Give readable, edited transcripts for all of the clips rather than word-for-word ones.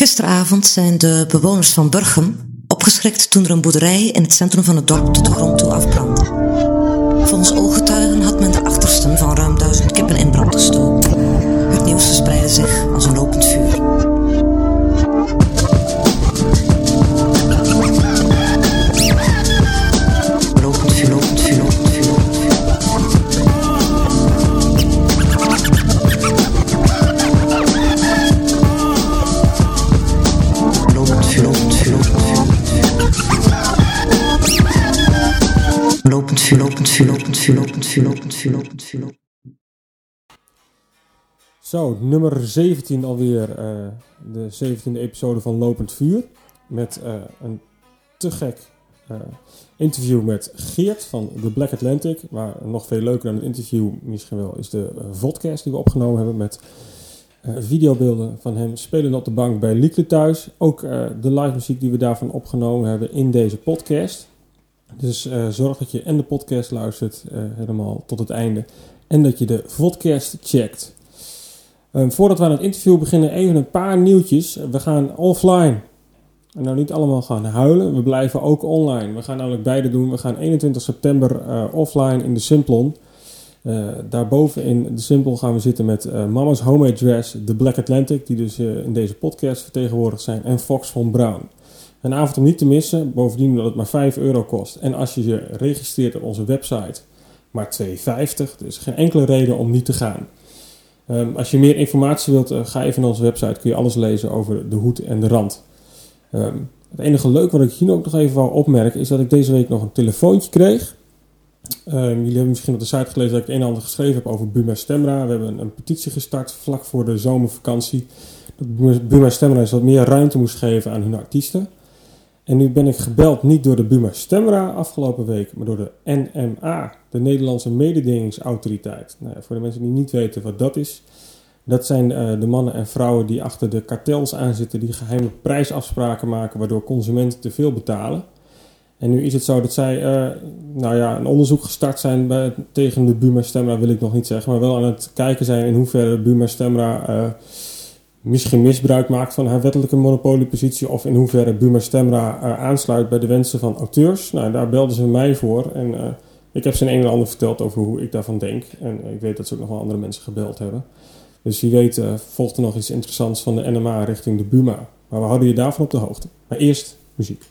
Gisteravond zijn de bewoners van Burgum opgeschrikt toen er een boerderij in het centrum van het dorp tot de grond toe afbrandde. Volgens ooggetuigen had men de achtersten van ruim 1000 kippen in brand gestoken. Het nieuws verspreidde zich als een lopend vuur. Lopend vuur, lopend vuur, lopend vuur, lopend vuur. Lopend vuur, lopend vuur, lopend vuur. Lopend vuur, lopend vuur, lopend vuur, lopend vuur, lopend vuur, lopend vuur. Zo, nummer 17 alweer, de 17e episode van Lopend Vuur. Met een te gek interview met Geert van The Black Atlantic. Maar nog veel leuker dan het interview misschien wel is de vodcast die we opgenomen hebben met videobeelden van hem spelend op de bank bij Liekle thuis. Ook de live muziek die we daarvan opgenomen hebben in deze podcast. Dus zorg dat je en de podcast luistert helemaal tot het einde. En dat je de vodcast checkt. Voordat we aan het interview beginnen, even een paar nieuwtjes. We gaan offline. En nou niet allemaal gaan huilen, we blijven ook online. We gaan namelijk beide doen. We gaan 21 september offline in de Simplon. Daarboven in de Simplon gaan we zitten met Mama's Homemade Dress, The Black Atlantic, die dus in deze podcast vertegenwoordigd zijn, en Fox von Braun. Een avond om niet te missen, bovendien dat het maar €5 kost. En als je je registreert op onze website, maar €2,50. Dus geen enkele reden om niet te gaan. Als je meer informatie wilt, ga even naar onze website. Kun je alles lezen over de hoed en de rand. Het enige leuke wat ik hier ook nog even wou opmerken is dat ik deze week nog een telefoontje kreeg. Jullie hebben misschien op de site gelezen dat ik het een en ander geschreven heb over Buma Stemra. We hebben een petitie gestart vlak voor de zomervakantie. Dat Buma Stemra eens wat meer ruimte moest geven aan hun artiesten. En nu ben ik gebeld niet door de Buma Stemra afgelopen week, maar door de NMA, de Nederlandse Mededingingsautoriteit. Nou ja, voor de mensen die niet weten wat dat is, dat zijn de mannen en vrouwen die achter de kartels aanzitten, die geheime prijsafspraken maken, waardoor consumenten te veel betalen. En nu is het zo dat zij een onderzoek gestart zijn tegen de Buma Stemra, wil ik nog niet zeggen, maar wel aan het kijken zijn in hoeverre Buma Stemra misschien misbruik maakt van haar wettelijke monopoliepositie, of in hoeverre Buma Stemra aansluit bij de wensen van auteurs. Nou, daar belden ze mij voor en ik heb ze een en ander verteld over hoe ik daarvan denk. En ik weet dat ze ook nog wel andere mensen gebeld hebben. Dus wie weet volgt er nog iets interessants van de NMA richting de Buma. Maar we houden je daarvan op de hoogte. Maar eerst muziek.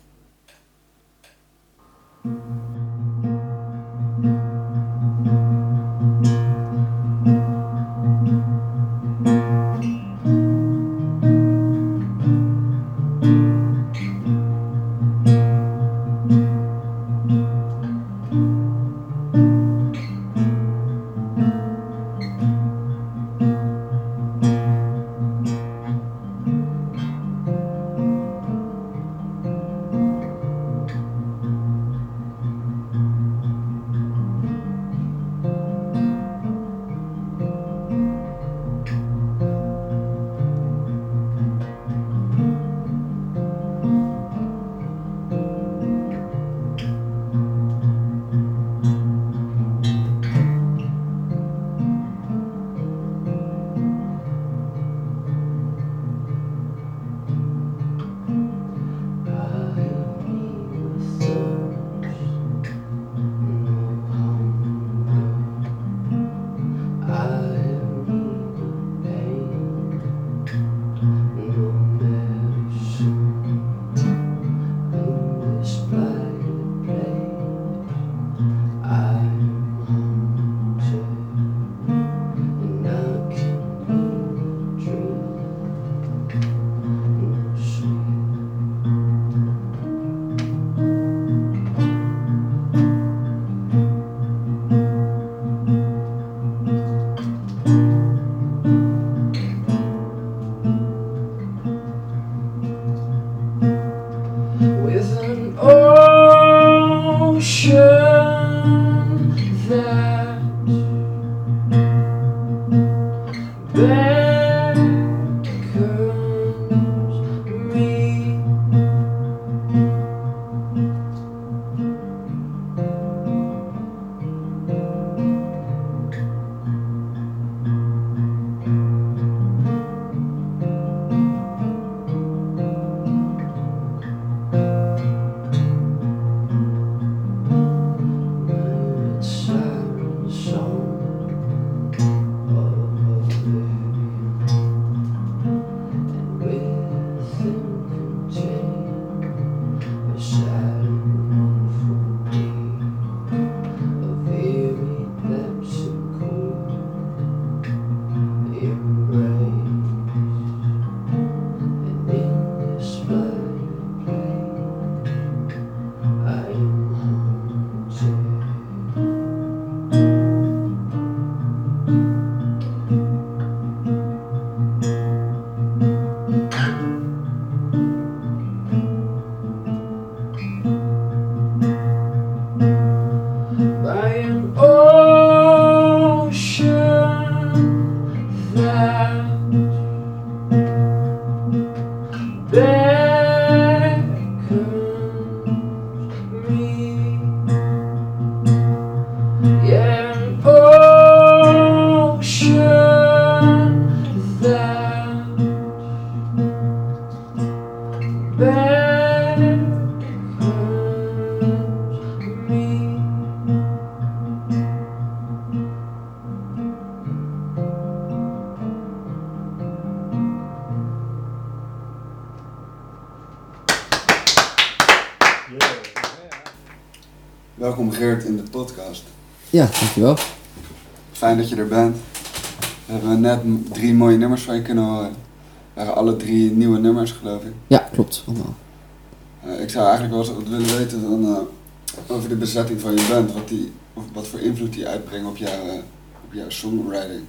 Welkom Geert in de podcast. Ja, dankjewel. Fijn dat je er bent. We hebben net 3 mooie nummers van je kunnen horen. Het waren alle 3 nieuwe nummers, geloof ik. Ja, klopt, allemaal. Ik zou eigenlijk wel eens wat willen weten dan, over de bezetting van je band. Wat voor invloed die uitbrengt op jouw songwriting.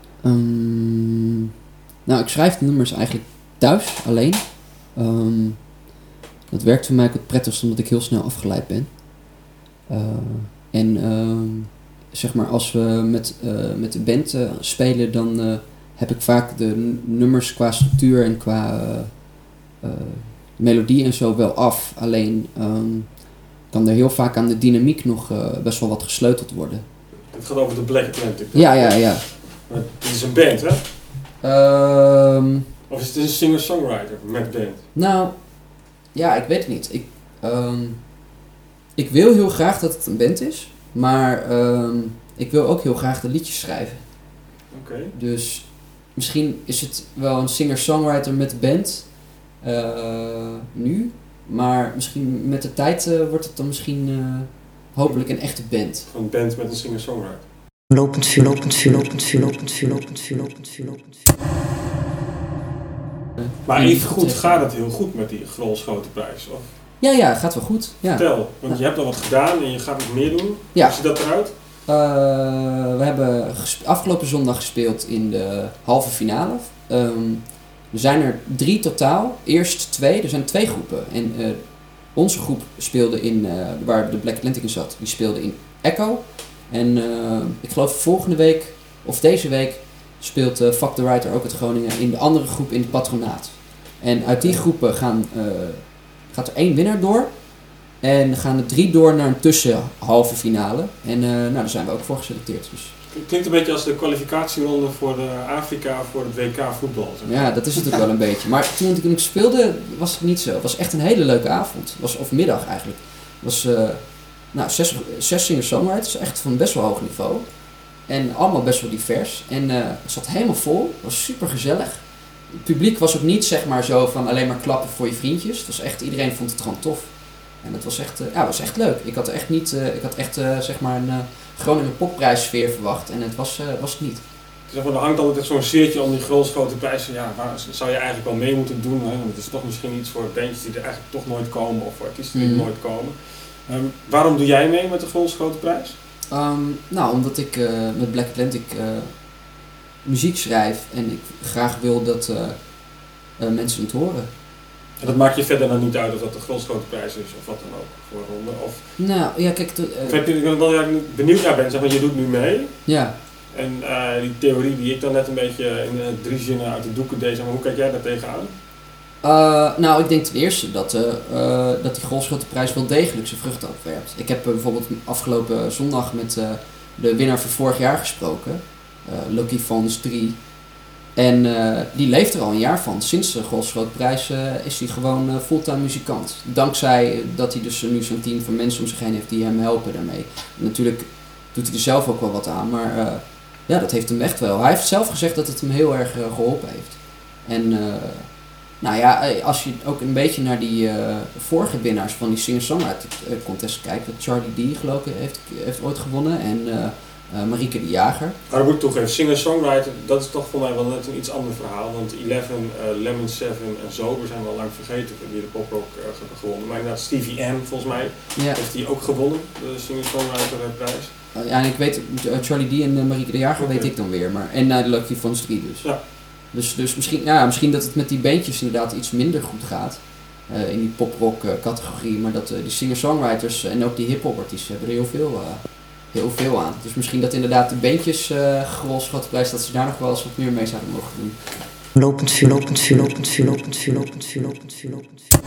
Nou, ik schrijf de nummers eigenlijk thuis, alleen. Dat werkt voor mij ook het prettigst omdat ik heel snel afgeleid ben. Zeg maar als we met de band spelen, dan heb ik vaak de nummers qua structuur en qua melodie en zo wel af. Alleen kan er heel vaak aan de dynamiek nog best wel wat gesleuteld worden. Het gaat over de Black Atlantic. Ja. Maar het is een band, hè? Of is het een singer-songwriter met band? Nou, ja, ik weet het niet. Ik wil heel graag dat het een band is, maar ik wil ook heel graag de liedjes schrijven. Oké. Dus misschien is het wel een singer-songwriter met band nu, maar misschien met de tijd wordt het dan misschien hopelijk een echte band. Een band met een singer-songwriter. Lopend vuur, lopend vuur, lopend vuur, lopend vuur, lopend vuur, lopend vuur, lopend vuur. Maar even goed, gaat het heel goed met die Grolschoteprijs? Of? Ja, gaat wel goed. Ja. Vertel, want je hebt al wat gedaan en je gaat wat meer doen. Ja. Hoe ziet dat eruit? We hebben afgelopen zondag gespeeld in de halve finale. Er zijn er 3 totaal. Eerst 2. Er zijn 2 groepen. En onze groep speelde in, waar de Black Atlantic in zat, die speelde in Echo. En ik geloof volgende week, of deze week, speelt Fuck the Writer ook uit Groningen in de andere groep in het patronaat. En uit die groepen gaat er 1 winnaar door. En gaan er 3 door naar een tussenhalve finale. En daar zijn we ook voor geselecteerd. Dus. Het klinkt een beetje als de kwalificatieronde voor de Afrika voor het WK voetbal. Zeg maar. Ja, dat is het ook wel een beetje. Maar toen ik speelde was het niet zo. Het was echt een hele leuke avond. Of middag eigenlijk. Het was 6 singer-songwriters, echt van best wel hoog niveau. En allemaal best wel divers. En het zat helemaal vol. Het was super gezellig. Het publiek was ook niet zeg maar zo van alleen maar klappen voor je vriendjes. Het was echt, iedereen vond het gewoon tof. En het was echt leuk. Ik had echt zeg maar een Groningen popprijssfeer verwacht. En het was het niet. Zeg maar, er hangt altijd zo'n seertje om die Grolschoteprijs. Ja, waar zou je eigenlijk wel mee moeten doen? Hè? Want het is toch misschien iets voor bandjes die er eigenlijk toch nooit komen. Of voor artiesten die er nooit komen. Waarom doe jij mee met de Grolschoteprijs? Nou, omdat ik met Black Atlantic muziek schrijf. En ik graag wil dat mensen het horen. En dat maakt je verder dan niet uit of dat de Grolschoteprijs is of wat dan ook voor een ronde? Of Nou, ja, kijk... of heb je er wel benieuwd naar bent, zeg maar, je doet nu mee. Ja. En die theorie die ik dan net een beetje in 3 zinnen uit de doeken deed, zeg maar, hoe kijk jij daar tegenaan? Nou, ik denk ten eerste dat die Grolschoteprijs wel degelijk zijn vruchten afwerpt. Ik heb bijvoorbeeld afgelopen zondag met de winnaar van vorig jaar gesproken, Lucky Fons 3. En die leeft er al een jaar van. Sinds de Grolschoteprijs is hij gewoon fulltime muzikant. Dankzij dat hij dus nu zo'n team van mensen om zich heen heeft die hem helpen daarmee. En natuurlijk doet hij er zelf ook wel wat aan, maar ja, dat heeft hem echt wel. Hij heeft zelf gezegd dat het hem heel erg geholpen heeft. En nou ja, als je ook een beetje naar die vorige winnaars van die singer-songwriter contest kijkt, dat Charlie D geloof ik heeft ooit gewonnen en Marieke de Jager. Maar ik moet toegeven, singer-songwriter, dat is toch voor mij wel net een iets ander verhaal. Want 11, Lemon 7 en Sober zijn wel lang vergeten die de poprock hebben gewonnen. Maar inderdaad, Stevie M volgens mij heeft die ook gewonnen, de singer-songwriter prijs. Ja, en ik weet, Charlie D en Marieke de Jager weet ik dan weer, maar en de Lucky Fons 3 dus. Ja. Dus misschien dat het met die bandjes inderdaad iets minder goed gaat. In die poprock categorie, maar dat die singer-songwriters en ook die hip-hop artiesten hebben er heel veel aan. Dus misschien dat inderdaad de bandjes Grolschoteprijs, dat ze daar nog wel eens wat meer mee zouden mogen doen. Lopend vuur, lopend vuur, lopend vuur, lopend vuur, lopend vuur, lopend vuur, lopend vuur.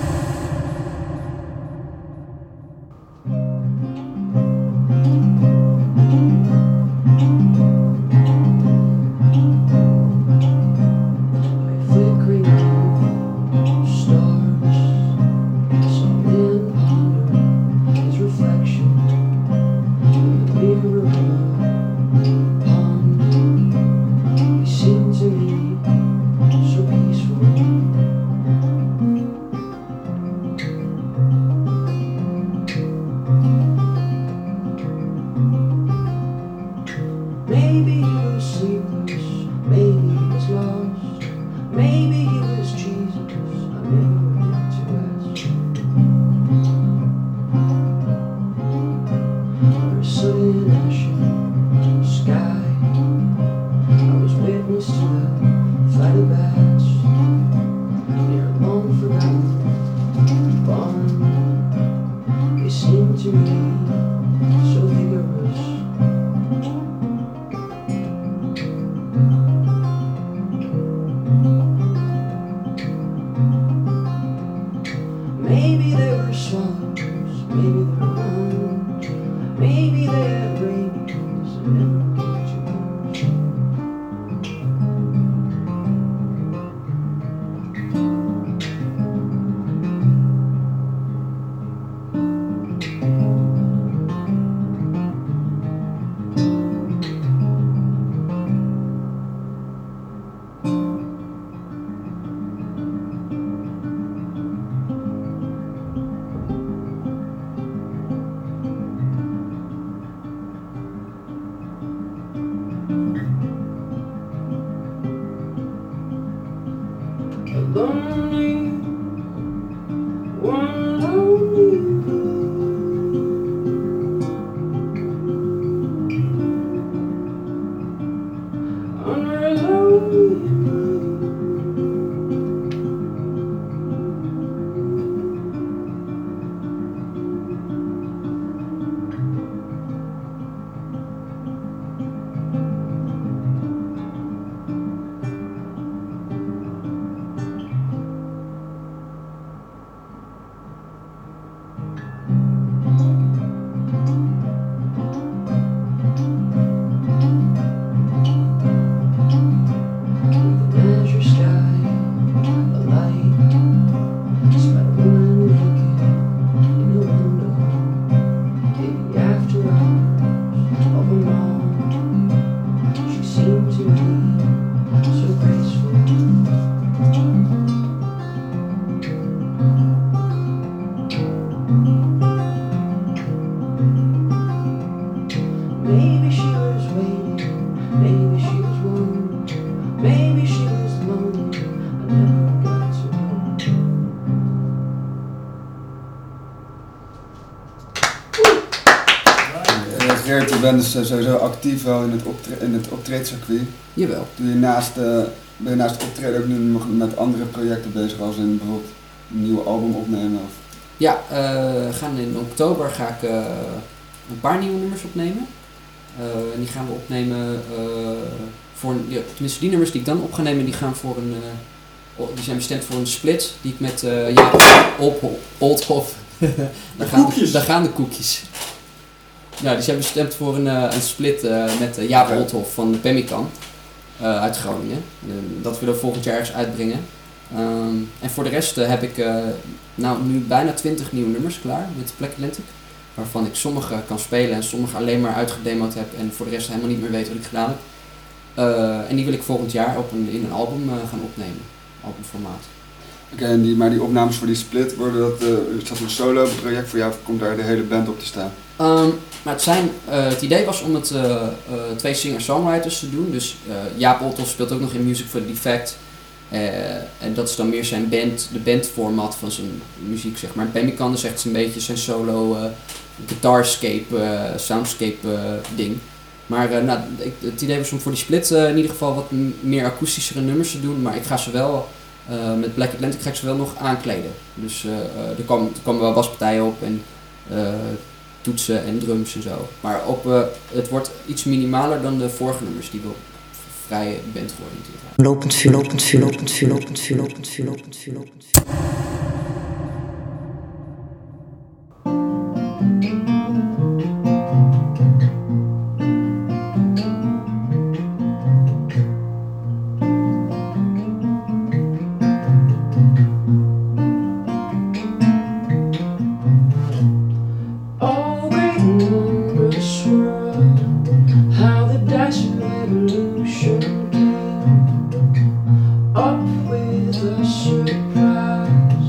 Je bent dus sowieso actief wel in het optreedcircuit. Jawel. Ben je naast het optreden ook nu nog met andere projecten bezig, als in bijvoorbeeld een nieuw album opnemen? Of? Ja, in oktober ga ik een paar nieuwe nummers opnemen. En die gaan we opnemen tenminste die nummers die ik dan op ga nemen, die zijn bestemd voor een split die ik met Jaap Oldhoff. Daar gaan de koekjes. Nou, die zijn bestemd voor een split met Jaap Oldhoff van de Pemmican uit Groningen. Dat willen we volgend jaar ergens uitbrengen. En voor de rest heb ik nu bijna 20 nieuwe nummers klaar met Black Atlantic. Waarvan ik sommige kan spelen en sommige alleen maar uitgedemoed heb en voor de rest helemaal niet meer weet wat ik gedaan heb. En die wil ik volgend jaar in een album gaan opnemen. Albumformaat. Oké, maar die opnames voor die split, is dat een solo project voor jou of komt daar de hele band op te staan? Maar het idee was om het 2 singer-songwriters te doen. Dus Jaap Oldhoff speelt ook nog in Music for the Defect. En dat is dan meer zijn de bandformat van zijn muziek, zeg maar. Pemmican is echt een beetje zijn solo guitarscape, soundscape ding. Maar het idee was om voor die split in ieder geval wat meer akoestischere nummers te doen. Maar ik ga ze wel, met Black Atlantic ga ik ze wel nog aankleden. Dus er komen wel waspartijen op en toetsen en drums en zo. Maar het wordt iets minimaler dan de vorige nummers die wel vrij band geworden natuurlijk. Lopend vuur, lopend vuur, lopend vuur, lopend vuur, lopend vuur, lopend vuur, lopend vuur. Up with a surprise.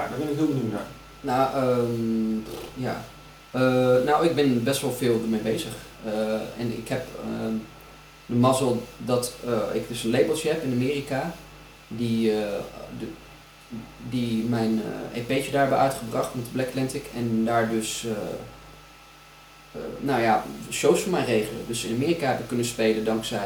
Daar ben ik heel benieuwd naar. Nou, ik ben best wel veel ermee bezig. En ik heb de mazzel dat ik dus een labeltje heb in Amerika die mijn EP'tje daar hebben uitgebracht met Black Atlantic en daar dus shows voor mij regelen. Dus in Amerika heb ik kunnen spelen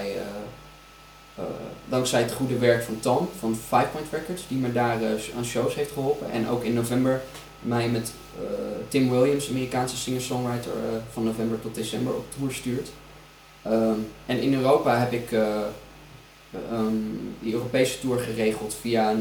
dankzij het goede werk van Tom van 5 Point Records, die me daar aan shows heeft geholpen. En ook in november mij met Tim Williams, Amerikaanse singer-songwriter, van november tot december op tour stuurt. En in Europa heb ik die Europese tour geregeld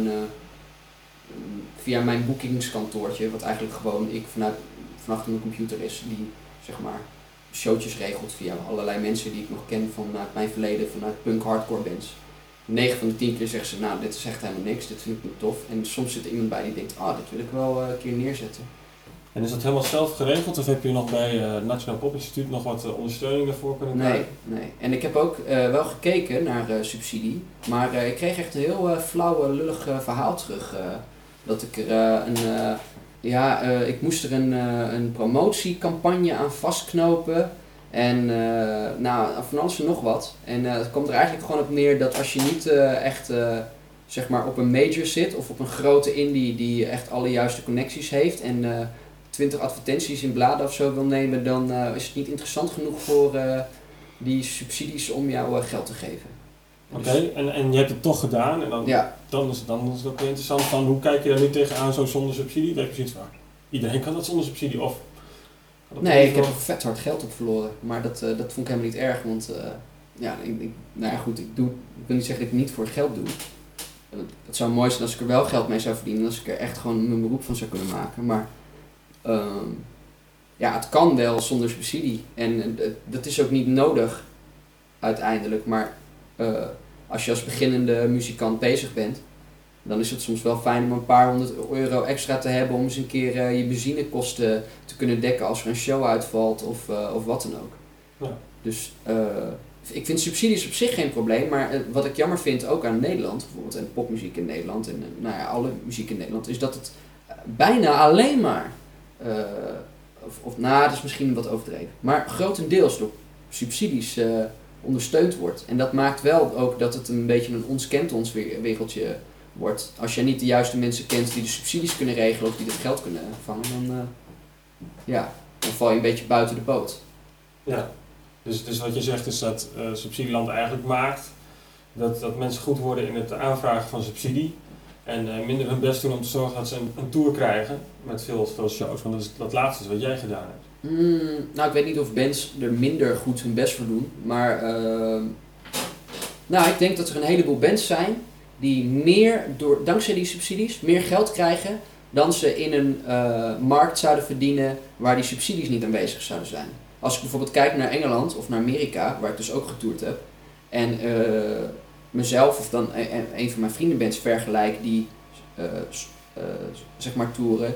via mijn boekingskantoortje, wat eigenlijk gewoon ik van achter mijn computer is, die zeg maar showtjes regelt via allerlei mensen die ik nog ken vanuit mijn verleden, vanuit punk hardcore bands. 9 van de 10 keer zeggen ze, nou dit is echt helemaal niks, dit vind ik niet tof. En soms zit er iemand bij die denkt, dit wil ik wel een keer neerzetten. En is dat helemaal zelf geregeld of heb je nog bij het Nationaal Pop Instituut nog wat ondersteuning daarvoor kunnen krijgen? Nee. En ik heb ook wel gekeken naar subsidie, maar ik kreeg echt een heel flauw, lullig verhaal terug. Dat ik er ik moest er een promotiecampagne aan vastknopen. En van alles en nog wat. En het komt er eigenlijk gewoon op neer dat als je niet echt zeg maar op een major zit of op een grote indie die echt alle juiste connecties heeft en 20 advertenties in bladen of zo wil nemen, dan is het niet interessant genoeg voor die subsidies om jou geld te geven. Oké, en je hebt het toch gedaan en dan is het ook weer interessant van hoe kijk je daar nu tegenaan zo zonder subsidie? Dat je precies van, iedereen kan dat zonder subsidie of... Nee, ik heb er vet hard geld op verloren, maar dat vond ik helemaal niet erg, want ik wil niet zeggen dat ik het niet voor geld doe. Het zou mooi zijn als ik er wel geld mee zou verdienen, als ik er echt gewoon mijn beroep van zou kunnen maken, maar het kan wel zonder subsidie en dat is ook niet nodig uiteindelijk, maar als je als beginnende muzikant bezig bent, dan is het soms wel fijn om een paar €100 extra te hebben om eens een keer je benzinekosten te kunnen dekken als er een show uitvalt of wat dan ook. Ja. Dus ik vind subsidies op zich geen probleem, maar wat ik jammer vind ook aan Nederland, bijvoorbeeld en popmuziek in Nederland en alle muziek in Nederland, is dat het bijna alleen maar, dat is misschien wat overdreven, maar grotendeels door subsidies ondersteund wordt. En dat maakt wel ook dat het een beetje een ons kent ons wereldje wordt. Als je niet de juiste mensen kent die de subsidies kunnen regelen of die het geld kunnen vangen, dan val je een beetje buiten de boot. Ja, dus wat je zegt is dat subsidieland eigenlijk maakt dat mensen goed worden in het aanvragen van subsidie en minder hun best doen om te zorgen dat ze een tour krijgen met veel shows, want dat laatste is wat jij gedaan hebt. Ik weet niet of bands er minder goed hun best voor doen, maar ik denk dat er een heleboel bands zijn die dankzij die subsidies meer geld krijgen dan ze in een markt zouden verdienen waar die subsidies niet aanwezig zouden zijn. Als ik bijvoorbeeld kijk naar Engeland of naar Amerika, waar ik dus ook getoerd heb, en mezelf of dan een van mijn vriendenbands vergelijk die zeg maar toeren,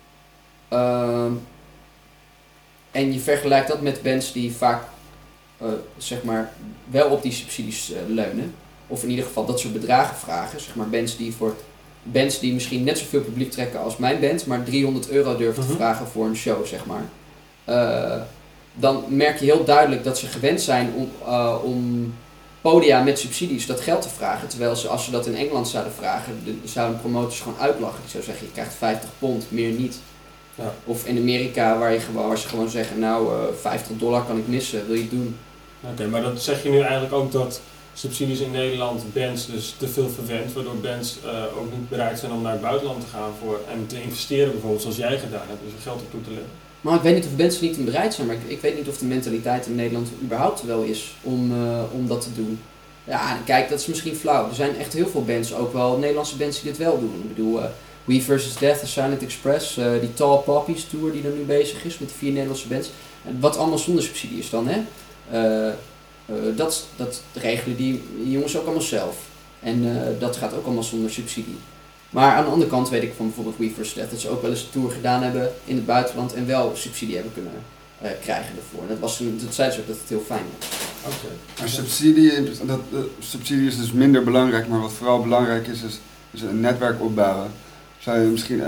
en je vergelijkt dat met bands die vaak zeg maar wel op die subsidies leunen, of in ieder geval dat soort bedragen vragen, zeg maar bands die misschien net zoveel publiek trekken als mijn band, maar €300 durven te vragen voor een show, zeg maar. Dan merk je heel duidelijk dat ze gewend zijn om podia met subsidies dat geld te vragen, terwijl als ze dat in Engeland zouden vragen, zouden promotors gewoon uitlachen. Die zou zeggen, je krijgt £50, meer niet. Ja. Of in Amerika waar ze gewoon zeggen, $50 kan ik missen, wil je het doen? Oké, maar dat zeg je nu eigenlijk ook dat subsidies in Nederland bands dus te veel verwend, waardoor bands ook niet bereid zijn om naar het buitenland te gaan en te investeren bijvoorbeeld zoals jij gedaan hebt, dus er geld op toe te leggen. Maar ik weet niet of bands niet bereid zijn, maar ik weet niet of de mentaliteit in Nederland überhaupt wel is om dat te doen. Ja, kijk, dat is misschien flauw. Er zijn echt heel veel bands, ook wel Nederlandse bands die dit wel doen. Ik bedoel, We vs. Death, The Silent Express, die Tall Poppies tour die er nu bezig is met de 4 Nederlandse bands. Wat allemaal zonder subsidie is dan, hè. Dat regelen die jongens ook allemaal zelf. En dat gaat ook allemaal zonder subsidie. Maar aan de andere kant weet ik van bijvoorbeeld We vs. Death dat ze ook wel eens een tour gedaan hebben in het buitenland en wel subsidie hebben kunnen krijgen ervoor. En dat zeiden ze ook dat het heel fijn was. Okay. Maar subsidie is dus minder belangrijk, maar wat vooral belangrijk is een netwerk opbouwen. Zou je misschien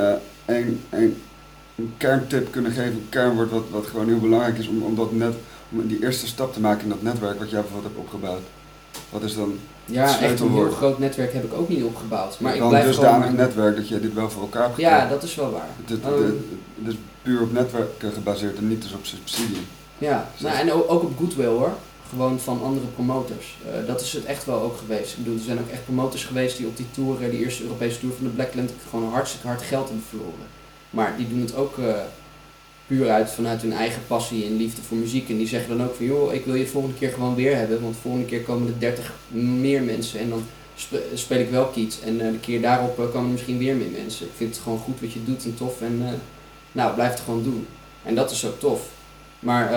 een kerntip kunnen geven, een kernwoord wat gewoon heel belangrijk is om die eerste stap te maken in dat netwerk wat jij bijvoorbeeld hebt opgebouwd? Wat is dan Ja, echt een heel groot netwerk heb ik ook niet opgebouwd. Maar ik dan blijf dusdanig gewoon... netwerk dat je dit wel voor elkaar hebt Ja, gekregen. dat is wel waar. Het is puur op netwerken gebaseerd en niet dus op subsidie. Ja, nou, en ook op goodwill hoor. Gewoon van andere promotors. Dat is het echt wel ook geweest. Ik bedoel, er zijn ook echt promotors geweest die op die tour, die eerste Europese tour van de Black Atlantic, gewoon een hartstikke hard geld hebben verloren. Maar die doen het ook puur vanuit hun eigen passie en liefde voor muziek. En die zeggen dan ook van, joh, ik wil je volgende keer gewoon weer hebben. Want de volgende keer komen er 30 meer mensen. En dan speel ik wel Kiet. En de keer daarop komen er misschien weer meer mensen. Ik vind het gewoon goed wat je doet en tof. En nou, blijf het gewoon doen. En dat is ook tof. Maar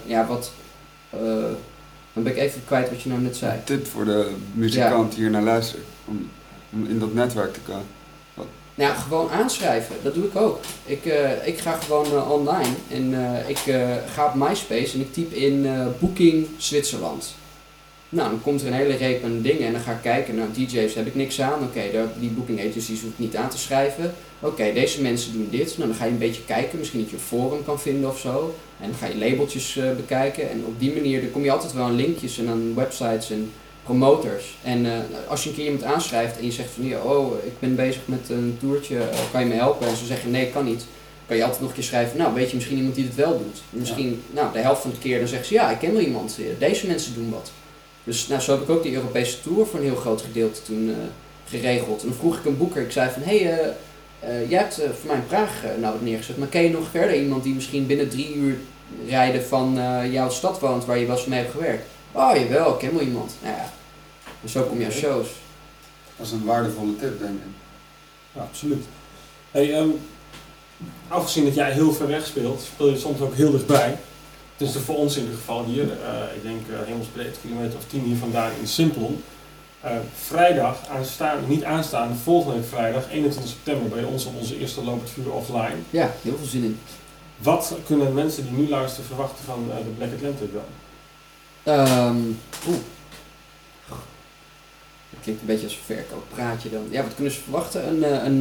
dan ben ik even kwijt wat je nou net zei. Een tip voor de muzikant die hier naar luistert. Om in dat netwerk te komen. Nou, gewoon aanschrijven. Dat doe ik ook. Ik ga gewoon online en ik ga op MySpace en ik typ in Booking Zwitserland. Nou, dan komt er een hele reep aan dingen en dan ga ik kijken. Nou, DJ's heb ik niks aan. Oké, die booking agencies hoef ik niet aan te schrijven. Oké, deze mensen doen dit. Nou, dan ga je een beetje kijken. Misschien dat je een forum kan vinden of zo. En dan ga je labeltjes bekijken. En op die manier dan kom je altijd wel aan linkjes en aan websites en promoters. En als je een keer iemand aanschrijft en je zegt van ja, ik ben bezig met een toertje, kan je me helpen? En ze zeggen nee, kan niet. Kan je altijd nog een keer schrijven, nou weet je misschien iemand die het wel doet. Misschien, nou de helft van de keer dan zeggen ze ja, ik ken wel iemand, deze mensen doen wat. Dus nou, zo heb ik ook die Europese tour voor een heel groot gedeelte toen geregeld. En dan vroeg ik een boeker, ik zei van jij hebt voor mij in Praag nou wat neergezet, maar ken je nog verder iemand die misschien binnen 3 uur rijden van jouw stad woont waar je wel eens mee hebt gewerkt? Oh jawel, ik ken wel iemand. Nou ja, en zo kom je aan shows. Dat is een waardevolle tip, denk ik. Ja, absoluut. Hey, afgezien dat jij heel ver weg speelt, speel je soms ook heel dichtbij. Het is voor ons in ieder geval hier, ik denk hemelsbreed kilometer of 10 hier vandaan in Simplon. Vrijdag, niet aanstaande, volgende week vrijdag, 21 september, bij ons op onze eerste Lopend Vuur offline. Ja, heel veel zin in. Wat kunnen mensen die nu luisteren verwachten van de Black Atlantic dan? Dat klinkt een beetje als een verkooppraatje dan. Ja, wat kunnen ze verwachten?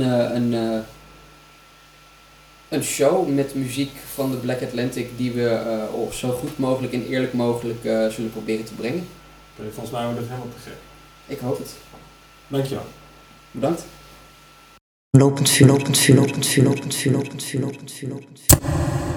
Een show met muziek van de Black Atlantic die we zo goed mogelijk en eerlijk mogelijk zullen proberen te brengen. Volgens mij wordt het helemaal te gek. Ik hoop het. Dankjewel. Bedankt. Lopend vuur, lopend vuur, lopend vuur, lopend vuur, lopend vuur, lopend vuur, lopend vuur.